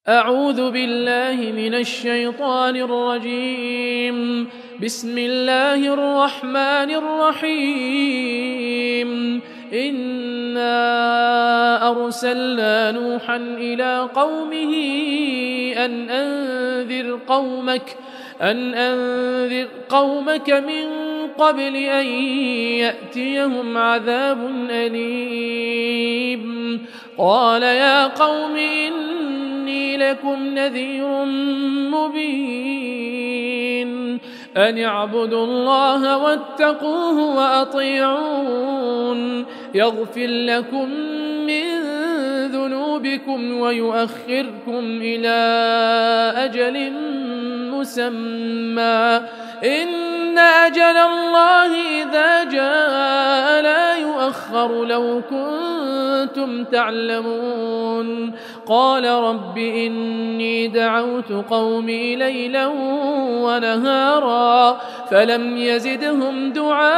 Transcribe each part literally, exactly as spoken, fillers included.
أعوذ بالله من الشيطان الرجيم. بسم الله الرحمن الرحيم. إنا أرسلنا نوحا إلى قومه أن أنذر قومك أن أنذر قومك من قبل أن يأتيهم عذاب أليم. قال يا قوم إني لكم نذير مبين أن اعبدوا الله واتقوه وأطيعون يغفر لكم من ذنوبكم ويؤخركم إلى أجل مسمى إن أجل الله إذا جاء لا يؤخر لو كنتم تعلمون. قال رب إني دعوت قومي ليلا ونهارا فلم يزدهم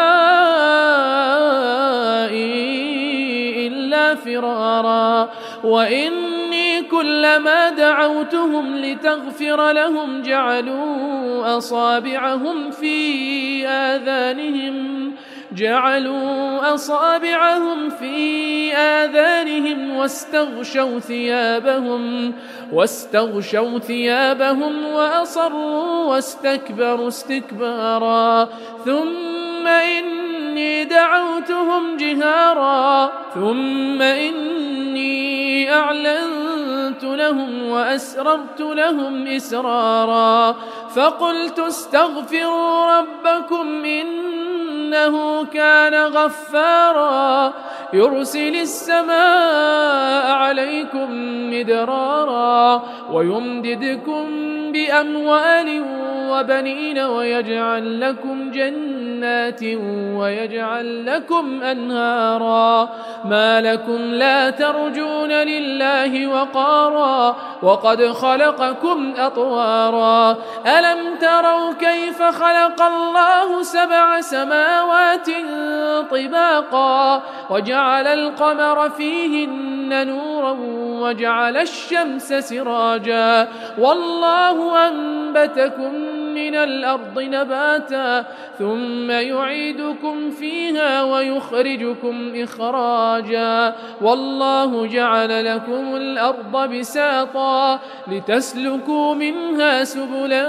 دعائي إلا فرارا وإني كلما دعوتهم لتغفر لهم جعلوا أصابعهم في آذانهم جعلوا أصابعهم في آذانهم واستغشوا ثيابهم واستغشوا ثيابهم وأصروا واستكبروا استكبارا ثم إني دعوتهم جهارا ثم إني أعلنت لهم وأسررت لهم إسرارا فقلت استغفروا ربكم إنه كان غفارا يرسل السماء عليكم مدرارا ويمددكم بأموال وبنين ويجعل لكم جنات ويجعل لكم أنهارا ما لكم لا ترجون لله وقارا وقد خلقكم أطوارا ألم تروا كيف خلق الله سبع سماوات طباقا وجعل القمر فيهن نورا وجعل الشمس سراجا والله أنبتكم من الأرض نباتا ثم يعيدكم فيها ويخرجكم إخراجا والله جعل لكم الأرض بساطا لتسلكوا منها سبلا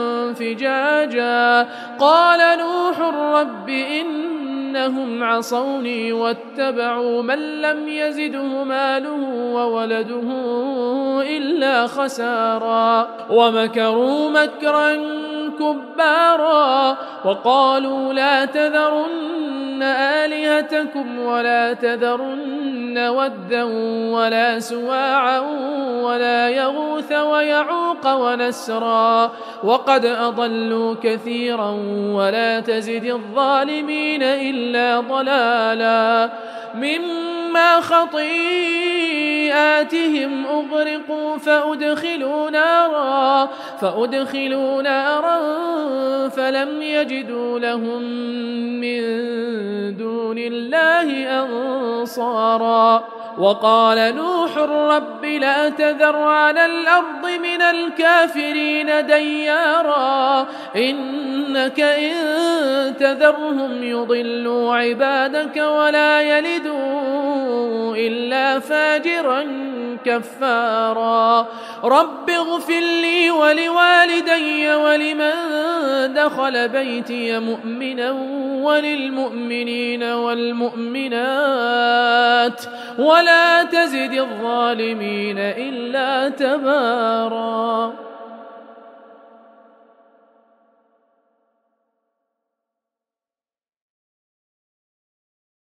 فجاجا قال نوح رب إنهم عصوني واتبعوا من لم يزده ماله وولده إلا خسارا ومكروا مكرا كبارا وقالوا لا تذرن آلهتكم ولا تذرن ودا ولا سواعا ولا يغوث ويعوق ونسرا وقد أضلوا كثيرا ولا تزد الظالمين إلا ضلالا مما خطيئاتهم أغرقوا فأدخلوا نارا فأدخلوا نارا فلم يجدوا لهم من دون الله أنصارا وقال نوح رب لا تذر على الأرض من الكافرين ديارا إنك إن تذرهم يضلوا عبادك ولا يلدوا إلا فاجرا كفارا رب اغفر لي ولوالدي ولمن دخل بيتي مؤمنا وللمؤمنين والمؤمنات ولا تزد الظالمين إلا تبارا.